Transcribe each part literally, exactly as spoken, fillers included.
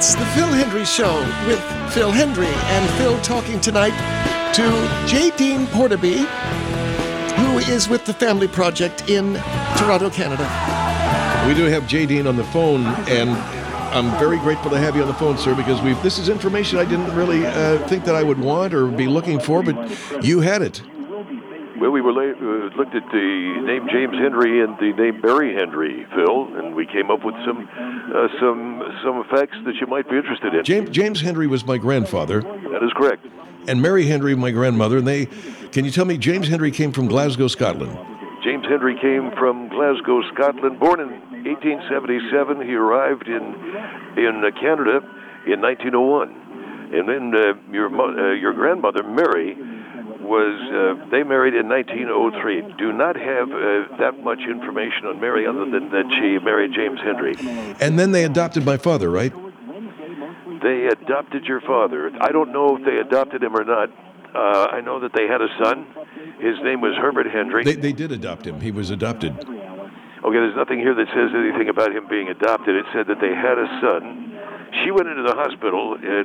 It's the Phil Hendrie Show with Phil Hendrie, and Phil talking tonight to J. Dean Portaby, who is with the Family Project in Toronto, Canada. We do have J. Dean on the phone, and I'm very grateful to have you on the phone, sir, because we've this is information I didn't really uh, think that I would want or be looking for, but you had it. Well, we were la- uh, looked at the name James Hendrie and the name Barry Hendrie, Phil, and we came up with some uh, some some facts that you might be interested in. James James Hendrie was my grandfather. That is correct. And Mary Hendrie, my grandmother. And they, can you tell me, James Hendrie came from Glasgow, Scotland? James Hendrie came from Glasgow, Scotland. Born in eighteen seventy-seven, he arrived in in uh, Canada in nineteen oh one, and then uh, your mo- uh, your grandmother Mary was uh, they married in nineteen oh three. Do not have uh, that much information on Mary other than that she married James Hendrie. And then they adopted my father, right? They adopted your father. I don't know if they adopted him or not. Uh, I know that they had a son. His name was Herbert Hendrie. They, they did adopt him. He was adopted. Okay, there's nothing here that says anything about him being adopted. It said that they had a son. She went into the hospital and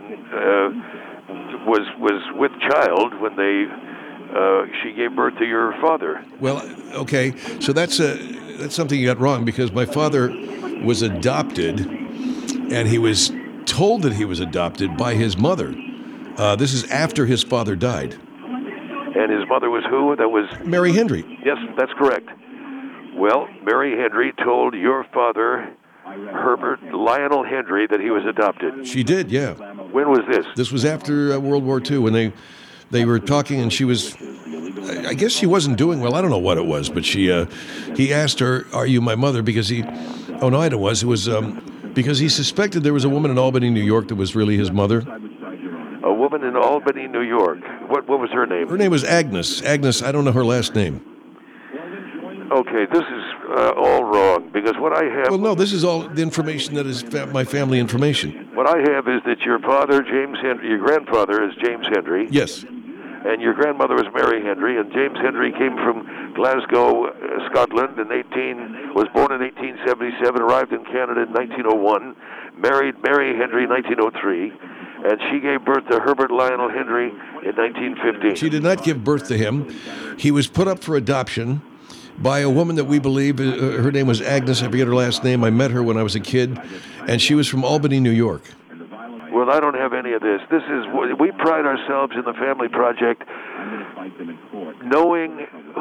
uh, was was with child when they uh, she gave birth to your father. Well, okay, so that's a that's something you got wrong, because my father was adopted, and he was told that he was adopted by his mother. Uh, this is after his father died. And his mother was who? That was Mary Hendrie. Yes, that's correct. Well, Mary Hendrie told your father, Herbert Lionel Hendrie, that he was adopted. She did, yeah. When was this? This was after uh, World War Two, when they they were talking, and she was, I guess she wasn't doing well. I don't know what it was, but she uh, he asked her, "Are you my mother?" Because he, oh no, it was it was um, because he suspected there was a woman in Albany, New York, that was really his mother. A woman in Albany, New York. What what was her name? Her name was Agnes. Agnes, I don't know her last name. Okay, this is uh, all wrong, because what I have... Well, no, this is all the information that is fa- my family information. What I have is that your father, James Hendrie, your grandfather is James Hendrie. Yes. And your grandmother was Mary Hendrie, and James Hendrie came from Glasgow, uh, Scotland, in eighteen was born in eighteen seventy-seven, arrived in Canada in nineteen oh one, married Mary Hendrie in nineteen oh three, and she gave birth to Herbert Lionel Hendrie in nineteen fifteen. She did not give birth to him. He was put up for adoption by a woman that we believe, uh, her name was Agnes, I forget her last name. I met her when I was a kid, and she was from Albany, New York. Well, I don't have any of this. This is, we pride ourselves in the Family Project knowing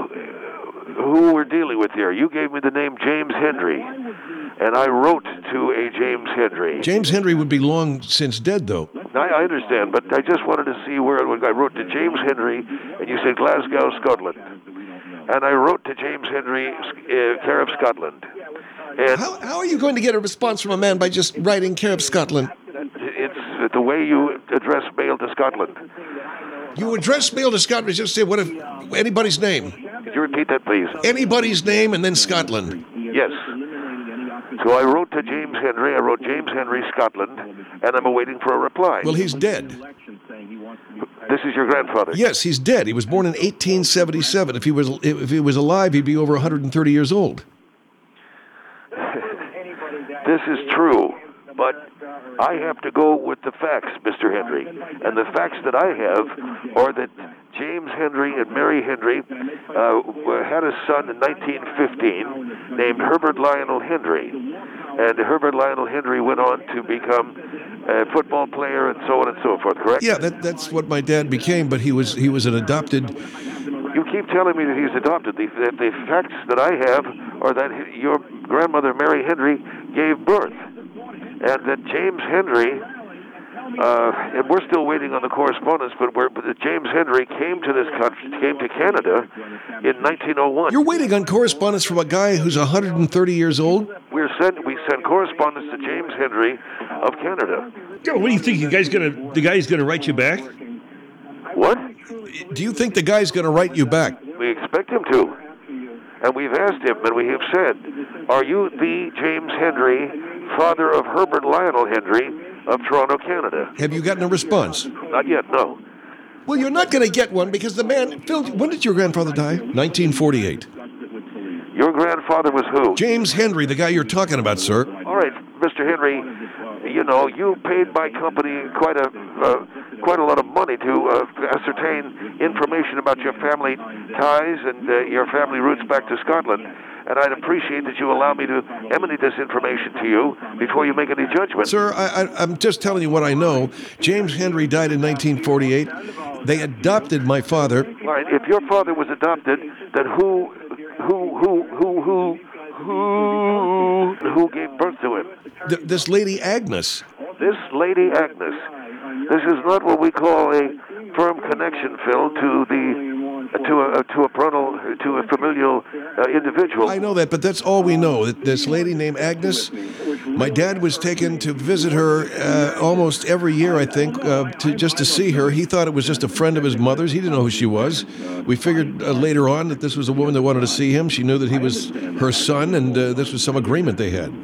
who we're dealing with here. You gave me the name James Hendrie, and I wrote to a James Hendrie. James Hendrie would be long since dead, though. I, I understand, but I just wanted to see where it would. I wrote to James Hendrie, and you said Glasgow, Scotland. And I wrote to James Hendrie, uh, care of Scotland. And How, how are you going to get a response from a man by just writing care of Scotland? it's the way you address mail to Scotland. You address mail to Scotland, just say, what if, anybody's name. Could you repeat that, please? Anybody's name and then Scotland. Yes. So I wrote to James Hendrie. I wrote James Hendrie, Scotland, and I'm awaiting for a reply. Well, he's dead. This is your grandfather. Yes, he's dead. He was born in eighteen seventy-seven. If he was if he was alive, he'd be over one hundred thirty years old. This is true, but I have to go with the facts, Mister Hendrie. And the facts that I have are that James Hendrie and Mary Hendrie uh, had a son in nineteen fifteen named Herbert Lionel Hendrie. And Herbert Lionel Hendrie went on to become a football player and so on and so forth, correct? Yeah, that, that's what my dad became, but he was he was an adopted... You keep telling me that he's adopted. The, the, the facts that I have are that your grandmother, Mary Hendrie, gave birth. And that James Hendrie, uh, and we're still waiting on the correspondence, but, we're, but that James Hendrie came to this country, came to Canada in nineteen oh one. You're waiting on correspondence from a guy who's one hundred thirty years old? We're sent, we send correspondence to James Hendrie of Canada. What do you think? The guy's gonna the guy's gonna write you back? What? Do you think the guy's going to write you back? We expect him to. And we've asked him, and we have said, are you the James Hendrie, father of Herbert Lionel Hendrie of Toronto, Canada? Have you gotten a response? Not yet, no. Well, you're not going to get one because the man, Phil, when did your grandfather die? nineteen forty-eight. Your grandfather was who? James Hendrie, the guy you're talking about, sir. All right, Mister Mister Henry, you know, you paid my company quite a uh, quite a lot of money to uh, ascertain information about your family ties and uh, your family roots back to Scotland. And I'd appreciate that you allow me to emanate this information to you before you make any judgment. Sir, I, I, I'm just telling you what I know. James Henry died in nineteen forty-eight. They adopted my father. All right, if your father was adopted, then who, who, who, who, who, who, who gave birth to him? Th- this lady Agnes. This lady Agnes. This is not what we call a firm connection, Phil, to the to a to a parental to a familial uh, individual. I know that, but that's all we know. That this lady named Agnes. My dad was taken to visit her uh, almost every year, I think, uh, to just to see her. He thought it was just a friend of his mother's. He didn't know who she was. We figured uh, later on that this was a woman that wanted to see him. She knew that he was her son, and uh, this was some agreement they had.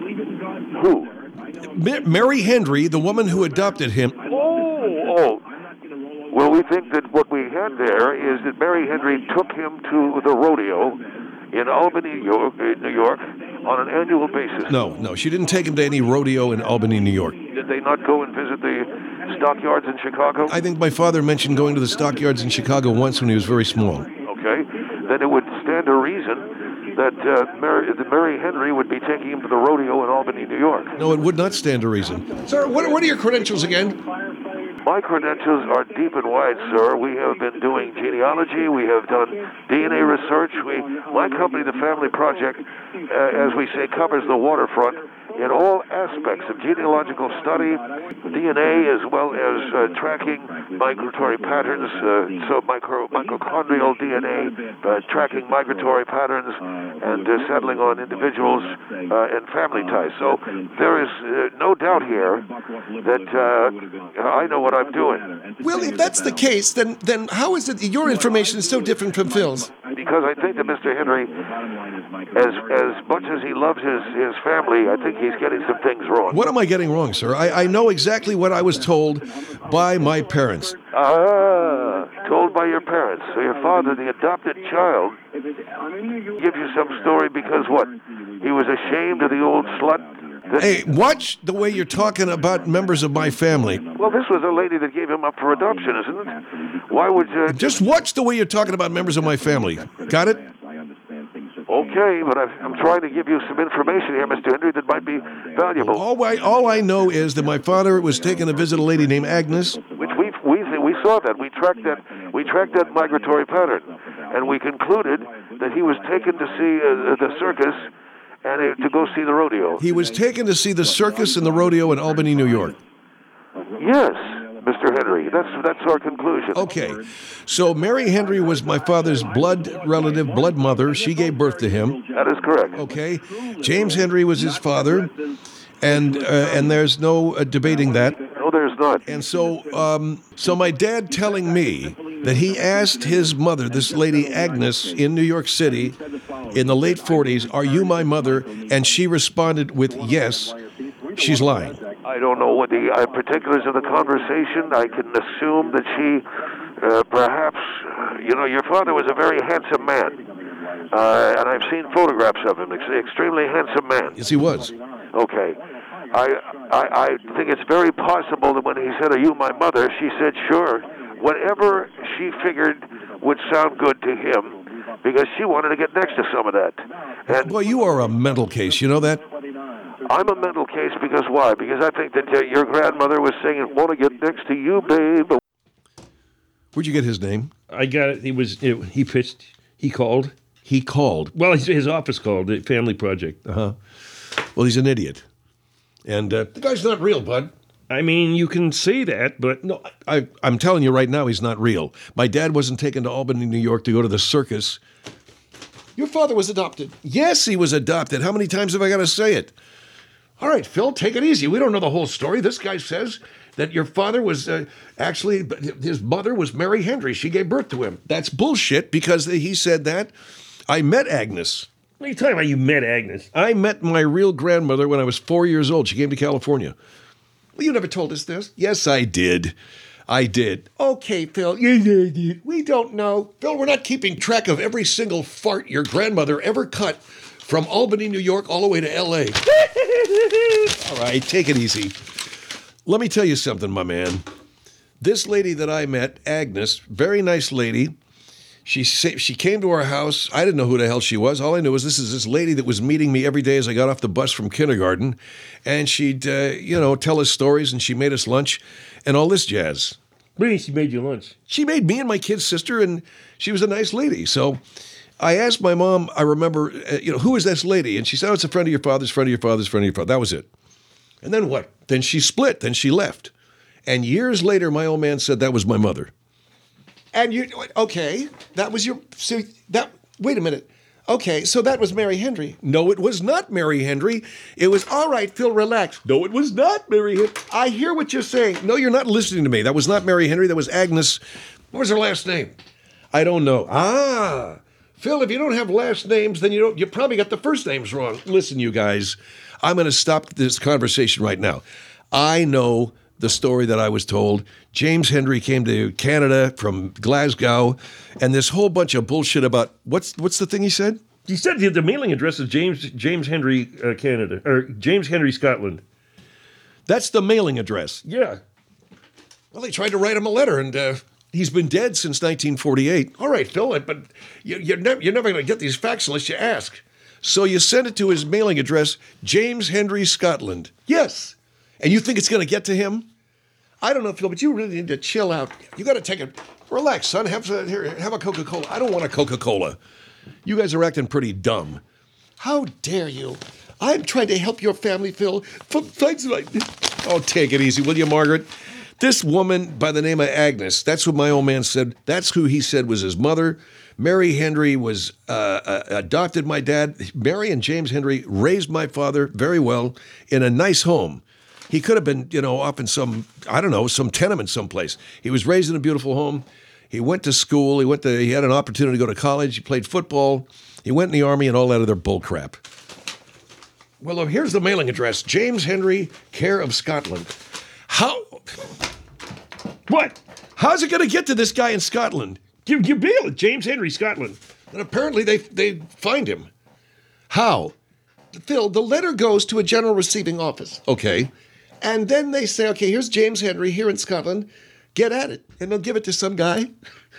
Who? Ma- Mary Henry, the woman who adopted him. Oh, oh. Well, we think that what we had there is that Mary Henry took him to the rodeo in Albany, New York, New York on an annual basis. No, no, she didn't take him to any rodeo in Albany, New York. Did they not go and visit the stockyards in Chicago? I think my father mentioned going to the stockyards in Chicago once when he was very small. Okay. Then it would stand to reason that uh, Mary, that Mary Henry would be taking him to the rodeo in Albany, New York. No, it would not stand to reason. Sir, what, what are your credentials again? My credentials are deep and wide, sir. We have been doing genealogy. We have done D N A research. We, my company, the Family Project, uh, as we say, covers the waterfront in all aspects of genealogical study, D N A, as well as uh, tracking migratory patterns, uh, so micro, mitochondrial D N A, uh, tracking migratory patterns, and uh, settling on individuals uh, and family ties. So there is uh, no doubt here that uh, I know what I'm doing. Well, if that's the case, then then how is it that your information is so different from Phil's? Because I think that Mister Henry, as as much as he loves his, his family, I think he's getting some things wrong. What am I getting wrong, sir? I, I know exactly what I was told by my parents. Ah, told by your parents. So your father, the adopted child, gives you some story because what? He was ashamed of the old slut? That, Hey, watch the way you're talking about members of my family. well, this was a lady that gave him up for adoption, isn't it? Why would you... Just watch the way you're talking about members of my family. Got it? Okay, but I've, I'm trying to give you some information here, Mister Henry, that might be valuable. All I, all I know is that my father was taken to visit a lady named Agnes. Which we we we saw that we tracked that we tracked that migratory pattern, and we concluded that he was taken to see uh, the circus and uh, to go see the rodeo. He was taken to see the circus and the rodeo in Albany, New York. Yes, Mister Henry, that's that's our conclusion. Okay, so Mary Henry was my father's blood relative, blood mother. She gave birth to him. That is correct. Okay, James Henry was his father, and uh, and there's no uh, debating that. No, there's not. And so, um, so my dad telling me that he asked his mother, this lady Agnes, in New York City, in the late forties, "Are you my mother?" And she responded with yes. She's lying. I don't know what the uh, particulars of the conversation. I can assume that she, uh, perhaps, you know, your father was a very handsome man, uh, and I've seen photographs of him. Ex- extremely handsome man. Yes, he was. Okay. I, I I think it's very possible that when he said, "Are you my mother?" she said, "Sure." Whatever she figured would sound good to him, because she wanted to get next to some of that. And Boy, you are a mental case. You know that? I'm a mental case because why? Because I think that uh, your grandmother was saying, "Want to get next to you, babe." Where'd you get his name? I got it. He was. It, he pitched. He called. He called. Well, his, his office called the Family Project. Uh-huh. Well, he's an idiot. And uh, The guy's not real, bud. I mean, you can say that, but no, I, I'm telling you right now, he's not real. My dad wasn't taken to Albany, New York to go to the circus. Your father was adopted. Yes, he was adopted. How many times have I got to say it? All right, Phil, take it easy. We don't know the whole story. This guy says that your father was uh, actually, his mother was Mary Henry. She gave birth to him. That's bullshit because he said that. I met Agnes. what are you talking about? You met Agnes. I met my real grandmother when I was four years old. She came to California. Well, you never told us this. Yes, I did. I did. Okay, Phil. You did. We don't know. Phil, we're not keeping track of every single fart your grandmother ever cut from Albany, New York, all the way to L A All right, take it easy. Let me tell you something, my man. This lady that I met, Agnes, very nice lady. She sa- she came to our house. I didn't know who the hell she was. All I knew was this is this lady that was meeting me every day as I got off the bus from kindergarten. And she'd, uh, you know, tell us stories, and she made us lunch and all this jazz. Really, she made you lunch. She made me and my kid's sister, and she was a nice lady. So I asked my mom, I remember, uh, you know, who is this lady? And she said, oh, it's a friend of your father's, friend of your father's, friend of your father. That was it. And then what? Then she split. Then she left. And years later, my old man said that was my mother. And you, okay, that was your, so that, wait a minute. Okay, so that was Mary Hendry. No, it was not Mary Hendry. It was, All right, Phil, relax. no, it was not Mary Hendry. I hear what you're saying. No, you're not listening to me. That was not Mary Henry. That was Agnes. What was her last name? I don't know. Ah, Phil, if you don't have last names, then you don't. You probably got the first names wrong. Listen, you guys, I'm going to stop this conversation right now. I know the story that I was told. James Hendry came to Canada from Glasgow, and this whole bunch of bullshit about what's what's the thing he said? He said the, the mailing address is James James Henry, uh, Canada, or James Henry, Scotland. That's the mailing address. Yeah. Well, they tried to write him a letter, and uh, he's been dead since nineteen forty-eight. All right, Phil, but you, you're, never, you're never going to get these facts unless you ask. So you send it to his mailing address, James Henry, Scotland. Yes. And you think it's going to get to him? I don't know, Phil, but you really need to chill out. You got to take a, relax, son. Have, a- here, have a Coca-Cola. I don't want a Coca-Cola. You guys are acting pretty dumb. How dare you? I'm trying to help your family, Phil. For things like this. Oh, take it easy, will you, Margaret? This woman by the name of Agnes, that's what my old man said. That's who he said was his mother. Mary Hendry was uh, uh, adopted my dad. Mary and James Hendry raised my father very well in a nice home. He could have been, you know, up in some, I don't know, some tenement someplace. He was raised in a beautiful home. He went to school. He went to. He had an opportunity to go to college. He played football. He went in the Army and all that other bull crap. Well, uh, here's the mailing address. James Hendry, care of Scotland. How? What? How's it going to get to this guy in Scotland? You, you bail it, James Henry, Scotland. And apparently they they find him. How? Phil, the letter goes to a general receiving office. Okay. And then they say, okay, here's James Henry here in Scotland. Get at it. And they'll give it to some guy.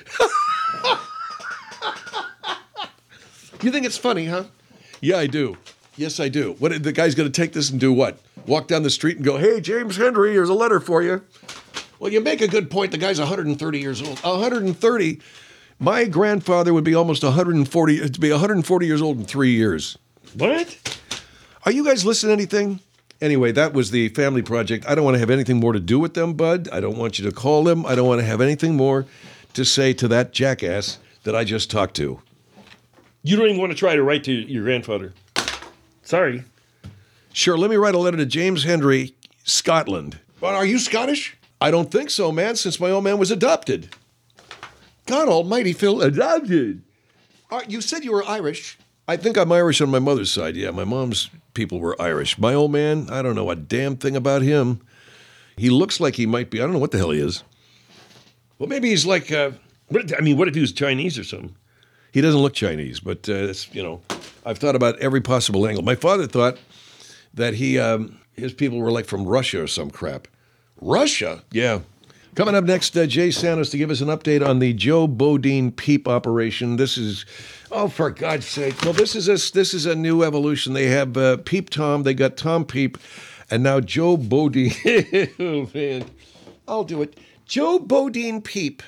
You think it's funny, huh? Yeah, I do. Yes, I do. What the guy's going to take this and do what? Walk down the street and go, "Hey, James Hendry, here's a letter for you." Well, you make a good point. The guy's one hundred thirty years old. one hundred thirty. My grandfather would be almost one hundred forty. To be one hundred forty years old in three years. What? Are you guys listening to anything? Anyway, that was the family project. I don't want to have anything more to do with them, Bud. I don't want you to call them. I don't want to have anything more to say to that jackass that I just talked to. You don't even want to try to write to your grandfather. Sorry. Sure, let me write a letter to James Hendry, Scotland. But are you Scottish? I don't think so, man, since my old man was adopted. God almighty, Phil. Adopted? Uh, you said you were Irish. I think I'm Irish on my mother's side. Yeah, my mom's people were Irish. My old man, I don't know a damn thing about him. He looks like he might be. I don't know what the hell he is. Well, maybe he's like, uh, What, I mean, what if he was Chinese or something? he doesn't look Chinese, but uh, it's, you know, I've thought about every possible angle. My father thought that he, um, his people were like from Russia or some crap. Russia? Yeah. Coming up next, uh, Jay Santos to give us an update on the Joe Bodine Peep operation. This is, oh, for God's sake! Well, this is a this is a new evolution. They have uh, Peep Tom, they got Tom Peep, and now Joe Bodine. Oh man, I'll do it. Joe Bodine Peep.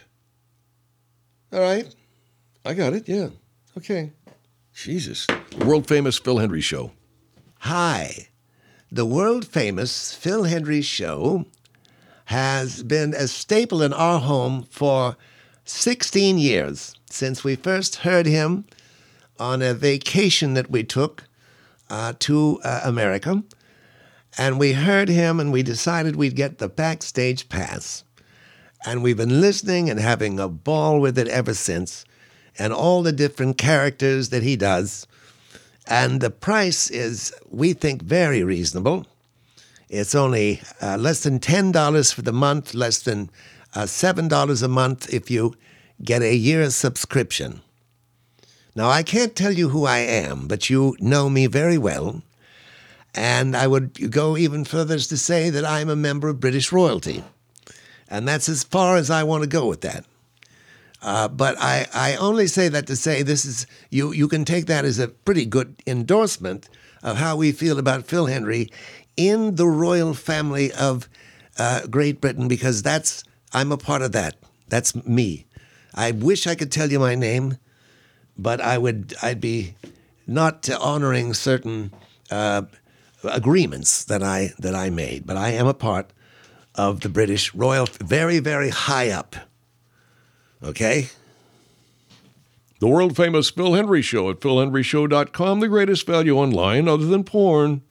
All right. I got it. Yeah, Okay. Jesus, world famous Phil Hendry show. Hi. The world famous Phil Hendry Show has been a staple in our home for sixteen years, since we first heard him on a vacation that we took uh, to uh, America. And we heard him and we decided we'd get the backstage pass. And we've been listening and having a ball with it ever since, and all the different characters that he does. And the price is, we think, very reasonable. It's only uh, less than ten dollars for the month, less than uh, seven dollars a month if you get a year's subscription. Now, I can't tell you who I am, but you know me very well. And I would go even further as to say that I'm a member of British royalty. And that's as far as I want to go with that. Uh, but I, I only say that to say this is, you, you can take that as a pretty good endorsement of how we feel about Phil Hendrie in the royal family of uh, Great Britain, because that's, I'm a part of that. That's me. I wish I could tell you my name, but I would, I'd be not honoring certain uh, agreements that I that I made. But I am a part of the British royal, very, very high up. Okay? The world famous Phil Hendrie Show at phil hendrie show dot com, the greatest value online other than porn.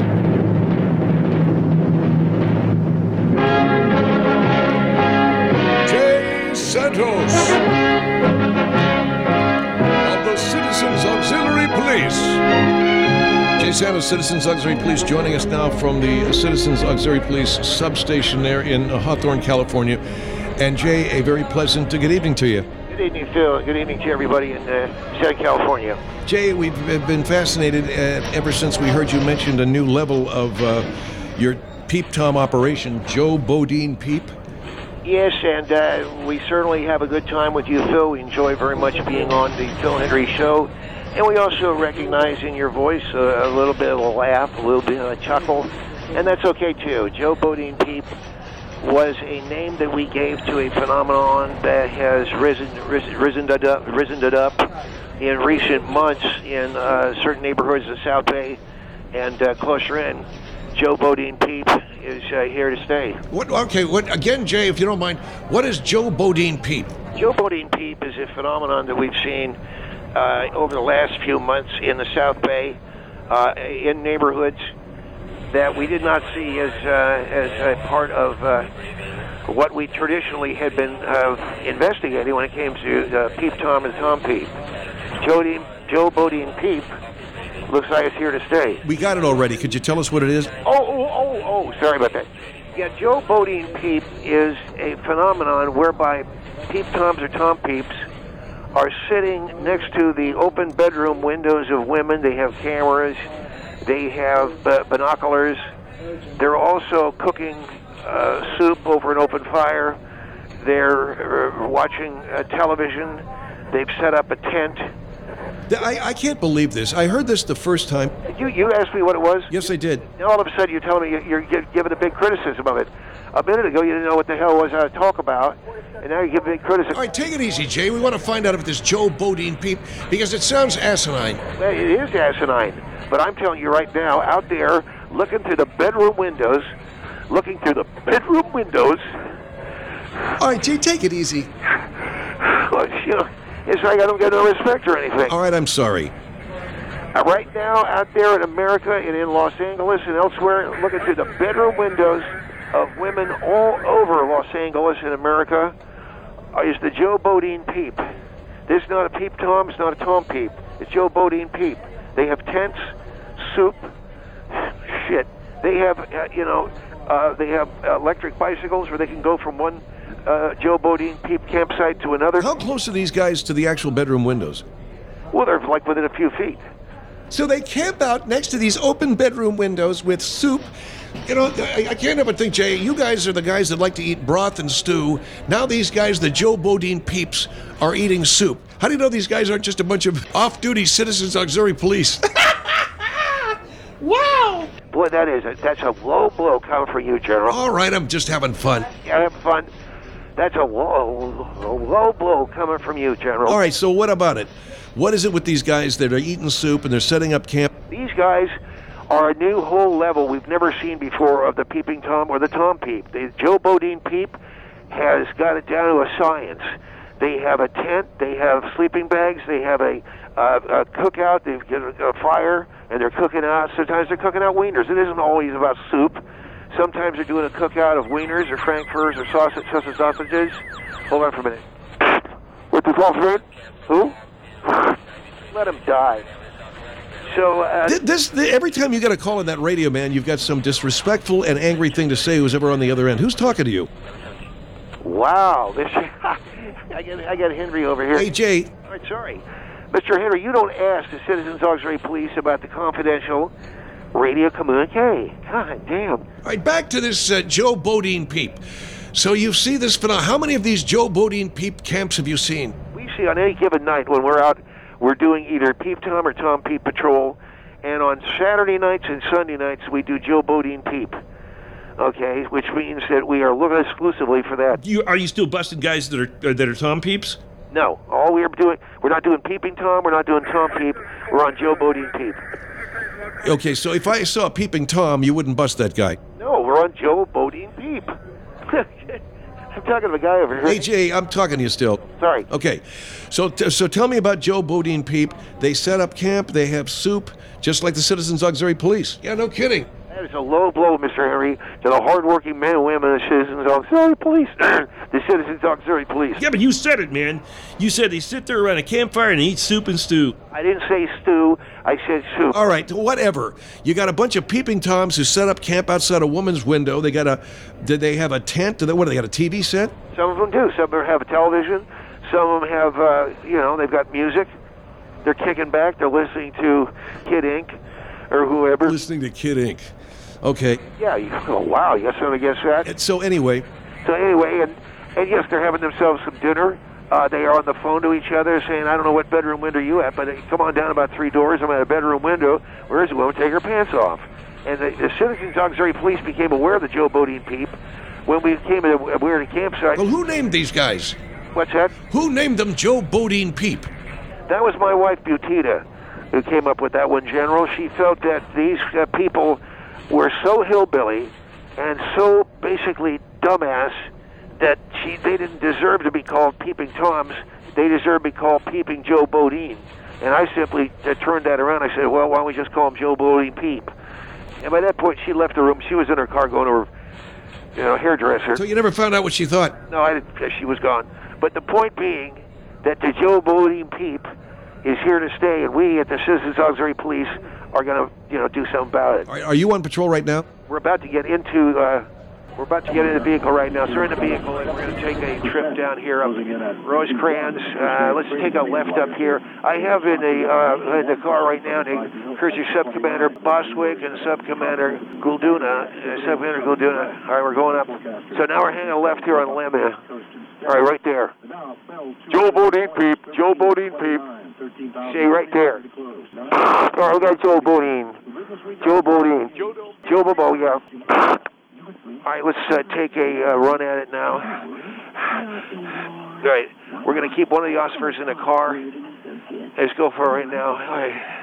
Jay Santos of the Citizens Auxiliary Police. Jay Santos, Citizens Auxiliary Police, joining us now from the Citizens Auxiliary Police substation there in Hawthorne, California. And Jay, a very pleasant good evening to you. Good evening, Phil. Good evening to everybody in uh, Southern California. Jay, we've been fascinated uh, ever since we heard you mentioned a new level of uh, your Peep Tom operation, Joe Bodine Peep. Yes, and uh, we certainly have a good time with you, Phil. We enjoy very much being on the Phil Hendrie Show. And we also recognize in your voice a, a little bit of a laugh, a little bit of a chuckle. And that's okay, too. Joe Bodine Peep was a name that we gave to a phenomenon that has risen risen risen it up, risen it up in recent months in uh, certain neighborhoods of South Bay and uh, closer in. Joe Bodine Peep is uh, here to stay. What? Okay, what? Again, Jay, if you don't mind, what is Joe Bodine Peep? Joe Bodine Peep is a phenomenon that we've seen uh, over the last few months in the South Bay, uh, in neighborhoods that we did not see as uh, as a part of uh, what we traditionally had been uh, investigating when it came to uh, Peep Tom and Tom Peep. Joe, Joe Bodine Peep looks like it's here to stay. We got it already. Could you tell us what it is? Oh, oh, oh, oh, sorry about that. Yeah, Joe Bodine Peep is a phenomenon whereby Peep Toms or Tom Peeps are sitting next to the open bedroom windows of women. They have cameras. They have uh, binoculars. They're also cooking uh, soup over an open fire. They're uh, watching uh, television. They've set up a tent. I, I can't believe this. I heard this the first time. You you asked me what it was? Yes, I did. Now all of a sudden you're telling me you're giving a big criticism of it. A minute ago you didn't know what the hell it was I to talk about, and now you give big criticism. All right, take it easy, Jay. We want to find out if this Joe Bodine Peep, because it sounds asinine. Well, it is asinine, but I'm telling you right now, out there looking through the bedroom windows, looking through the bedroom windows. All right, Jay, take it easy. Well, you know, it's like I don't get no respect or anything. All right, I'm sorry. Uh, right now, out there in America and in Los Angeles and elsewhere, looking through the bedroom windows of women all over Los Angeles and America, uh, is the Joe Bodine Peep. This is not a Peep Tom, it's not a Tom Peep. It's Joe Bodine Peep. They have tents, soup, shit. They have, uh, you know, uh, they have electric bicycles where they can go from one uh, Joe Bodine Peep campsite to another. How close are these guys to the actual bedroom windows? Well, they're like within a few feet. So they camp out next to these open bedroom windows with soup. You know, I, I can't help but think, Jay, you guys are the guys that like to eat broth and stew. Now these guys, the Joe Bodine Peeps, are eating soup. How do you know these guys aren't just a bunch of off-duty Citizens Auxiliary Police? Wow! Boy, that is a, that's a low blow coming for you, General. All right, I'm just having fun. Yeah, have fun. That's a low, a low blow coming from you, General. All right, so what about it? What is it with these guys that are eating soup and they're setting up camp? These guys are a new whole level we've never seen before of the Peeping Tom or the Tom Peep. The Joe Bodine Peep has got it down to a science. They have a tent, they have sleeping bags, they have a, uh, a cookout, they've got a fire, and they're cooking out. Sometimes they're cooking out wieners. It isn't always about soup. Sometimes they're doing a cookout of wieners or frankfurters or sausage, sausage sausages. Hold on for a minute. What the sausage? Who? Let him die. So uh, this, this the, every time you get a call on that radio, man, you've got some disrespectful and angry thing to say. Who's ever on the other end? Who's talking to you? Wow, this I got I got Henry over here. Hey, Jay. All right, sorry, Mister Henry. You don't ask the Citizens Auxiliary Police about the confidential radio communique. God damn. All right, back to this uh, Joe Bodine Peep. So you see this phenomenon. How many of these Joe Bodine Peep camps have you seen? We see on any given night when we're out, we're doing either Peep Tom or Tom Peep Patrol, and on Saturday nights and Sunday nights we do Joe Bodine Peep. Okay, which means that we are looking exclusively for that. You are you still busting guys that are uh, that are Tom Peeps? No, all we're doing, we're not doing Peeping Tom, we're not doing Tom Peep, we're on Joe Bodine Peep. Okay, so if I saw Peeping Tom, you wouldn't bust that guy. No, we're on Joe Bodine Peep. I'm talking to the guy over here. Hey, Jay, I'm talking to you still. Sorry. Okay, so t- so tell me about Joe Bodine Peep. They set up camp, they have soup, just like the Citizens Auxiliary Police. Yeah, no kidding. That is a low blow, Mister Henry, to the hardworking men and women of the Citizens Auxiliary Police. The Citizens Auxiliary Police. Yeah, but you said it, man. You said they sit there around a campfire and eat soup and stew. I didn't say stew, I said soup. All right, whatever. You got a bunch of peeping toms who set up camp outside a woman's window. They got a, did they have a tent? Did they, what, do they got a T V set? Some of them do. Some of them have a television. Some of them have, uh, you know, they've got music. They're kicking back. They're listening to Kid Ink or whoever. Listening to Kid Ink. Okay. Yeah, you go, wow, you got something against that? And so anyway, So anyway, and, and yes, they're having themselves some dinner. Uh, they are on the phone to each other saying, I don't know what bedroom window you at, but uh, come on down about three doors. I'm at a bedroom window. Where's the woman? Take her pants off. And the, the Citizens Auxiliary Police became aware of the Joe Bodine Peep when we came to a weird campsite. well, who named these guys? What's that? Who named them Joe Bodine Peep? That was my wife, Butita, who came up with that one, General. She felt that these uh, people were so hillbilly and so basically dumbass that she they didn't deserve to be called Peeping Toms. They deserved to be called Peeping Joe Bodine. And I simply uh, turned that around. I said, well, why don't we just call him Joe Bodine Peep? And by that point, she left the room. She was in her car going to her, you know, hairdresser. So you never found out what she thought? No, I didn't, because she was gone. But the point being that the Joe Bodine Peep is here to stay, and we at the Citizens Auxiliary Police are going to, you know, do something about it. Are, are you on patrol right now? We're about to get into, uh, we're about to get in the vehicle right now. So we're in the vehicle, and we're going to take a trip down here up Rosecrans. Uh, let's take a left up here. I have in the uh, in the car right now the Cruiser Subcommander Boswick and Subcommander Gulduna. Uh, Subcommander Gulduna. All right, we're going up. So now we're hanging left here on limb here. All right, right there. Joe Bodine Peep. Joe Bodine Peep. See, right there. All right, we got Joe Bodine. Joe Bodine. Joe Bobo, yeah. All right, let's uh, take a uh, run at it now. All right, we're going to keep one of the Oscars in the car. Let's go for it right now. All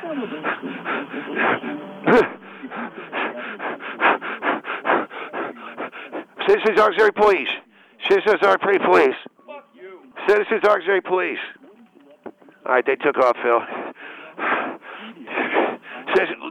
right. Citizens Auxiliary Police. Citizens Auxiliary Police. Citizens Auxiliary Police. All right, they took off, Phil. Citizens.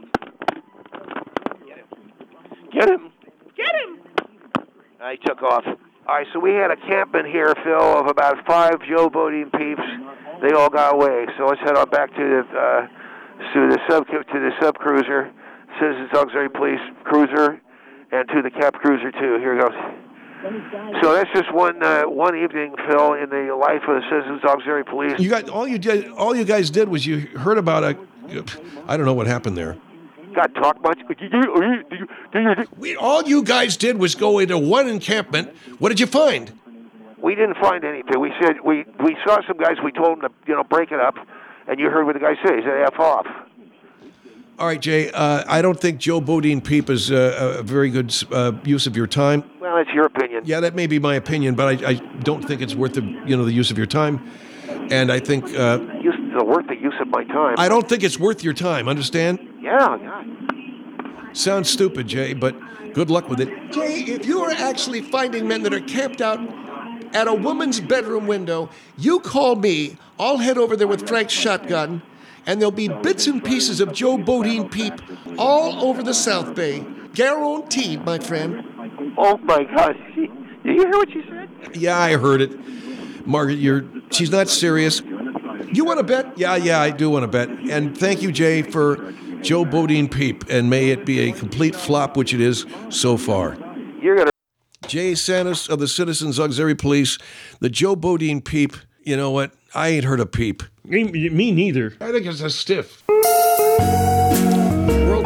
Get him. Get him. I took off. All right, so we had a camp in here, Phil, of about five Joe Bodine Peeps. They all got away. So let's head on back to the uh, to the sub to the sub cruiser, Citizens Auxiliary Police cruiser, and to the Cap Cruiser too. Here goes. So that's just one uh, one evening, Phil, in the life of the Citizens Auxiliary Police. You got all you did. All you guys did was you heard about a. I don't know what happened there. Got talk much? We, all you guys did was go into one encampment. What did you find? We didn't find anything. We said we we saw some guys. We told them to you know break it up, and you heard what the guy said. He said F off. All right, Jay. Uh, I don't think Joe Bodine Peep is uh, a very good uh, use of your time. Well, that's your opinion. Yeah, that may be my opinion, but I, I don't think it's worth the you know the use of your time. And I think uh, Use, uh, worth the use of my time. I don't think it's worth your time. Understand? Yeah, yeah. Sounds stupid, Jay, but good luck with it. Jay, if you are actually finding men that are camped out at a woman's bedroom window, you call me. I'll head over there with Frank's shotgun, and there'll be bits and pieces of Joe Bodine Peep all over the South Bay. Guaranteed, my friend. Oh my gosh! Did you hear what she said? Yeah, I heard it. Margaret, you're she's not serious. You want to bet? Yeah, yeah, I do want to bet. And thank you, Jay, for Joe Bodine Peep, and may it be a complete flop, which it is so far. You're gonna. Jay Santos of the Citizens Auxiliary Police, the Joe Bodine Peep. You know what? I ain't heard a peep. Me, me neither. I think it's a stiff. World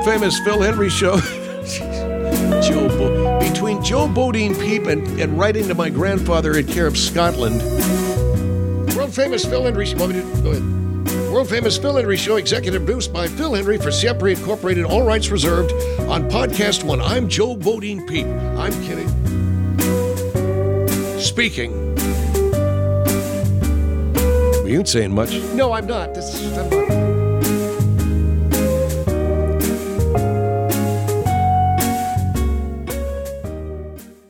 world famous Phil Hendry show. Joe Bo- Between Joe Bodine Peep and, and writing to my grandfather at Carib, Scotland. World famous Phil Hendry. Want me to go ahead? World famous Phil Hendry Show, executive produced by Phil Hendry for Siempre Incorporated. All rights reserved on Podcast One. I'm Joe Bodine Peep. I'm kidding. Speaking. You ain't saying much. No, I'm not. This is, I'm not.